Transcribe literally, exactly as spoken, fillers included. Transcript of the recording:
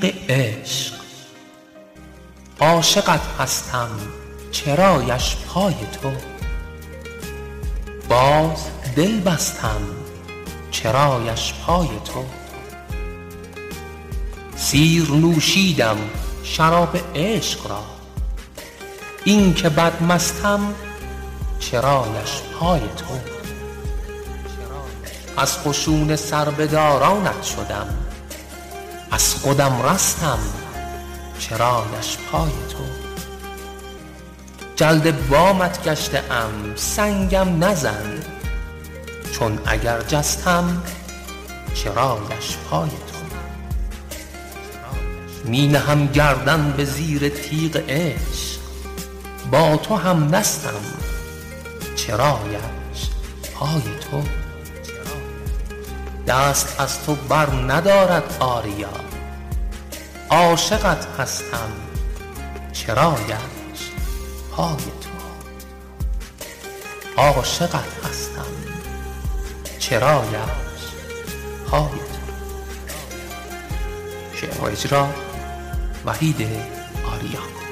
تیغ عشق. عاشقت هستم چرایش پای تو، باز دل بستم چرایش پای تو. سیر نوشیدم شراب عشق را، این که بد مستم چرایش پای تو. از خشونت سربدارانت شدم، از خودم رستم چرایش پای تو. جلد بامت گشته ام سنگم نزن، چون اگر جستم چرایش پای تو. می نهم گردن به زیر تیغ عشق، با تو هم دستم چرایش پای تو. دست از تو بر ندارد آریا، عاشقت هستم چرایش پای تو. عاشقت هستم چرایش پای تو. شعر و اجرا وحید آریا.